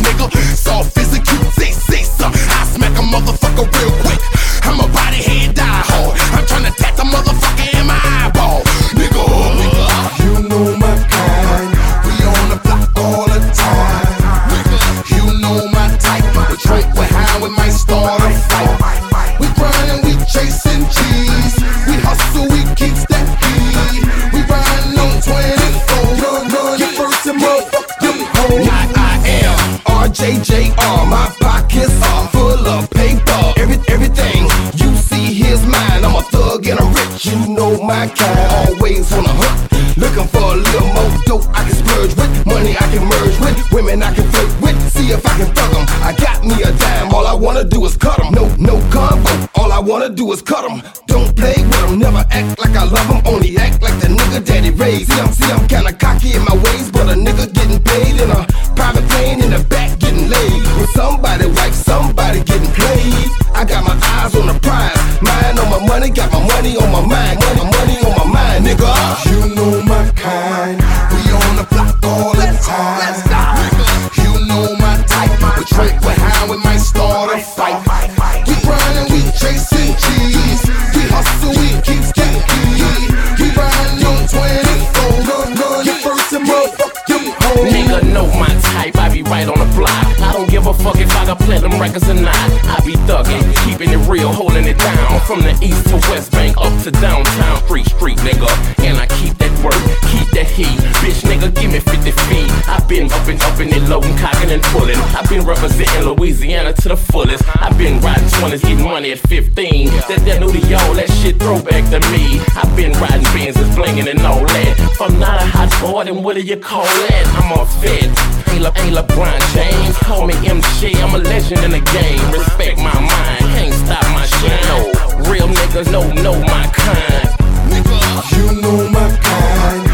nigga. Soft as a cute, say so. I smack a motherfucker real quick. I'm a body head die hard. I'm tryna tat the motherfucker in my eyeball. Nigga, You know my kind. we on the block all the time. Nigga, you know my type. We drink, we high, we might start a fight. We grindin', we chasing cheese. We hustle, we keep that heat. We riding on 24. You first and motherfucking home. I am RJJR. My pockets are full of paper. Everything you see here's mine. I'm a thug and I'm rich. You know my kind. Always on the hunt, looking for a little more dope I can splurge with, money I can merge with, women I can flirt with, see if I can fuck them. I got me a dime, all I wanna do is cut them. No combo, all I wanna do is cut them. Don't play with them, never act like I love them, only act like the nigga daddy raised. See, I'm kinda cocky in my ways, but a nigga getting paid in a private plane in the back getting laid. With somebody wife, somebody getting played. I got my eyes on the prize, mind on my money, got my money on my mind, money on my mind, nigga. You know my kind. We on the block all the time. Nigga, you know my type. We drink, we high, we might start a fight. We grindin', we chasing cheese. We hustle, we keep getting heat. We riding on 24. You first and motherfucking home. Nigga know my type, I be right on the block. I don't give a fuck if I got platinum records or not. I be thuggin', keeping it real, holding it down. From the east to west bank, up to downtown. Free street, nigga, and I keep that work, keep that heat. Bitch, nigga, give me 50 feet. I been up in it, loading, cocking and pulling. I been representing Louisiana to the fullest. I been riding 20s, getting money at 15. That new to y'all, that shit throwback to me. I been riding Benzes, blinging and all that. If I'm not a hot boy, then what do you call that? I'm a vet. Ain't LeBron James, call me MC, I'm a legend in the game. Respect my mind, can't stop my shine. No, real niggas know my kind. Nigga, You know my kind.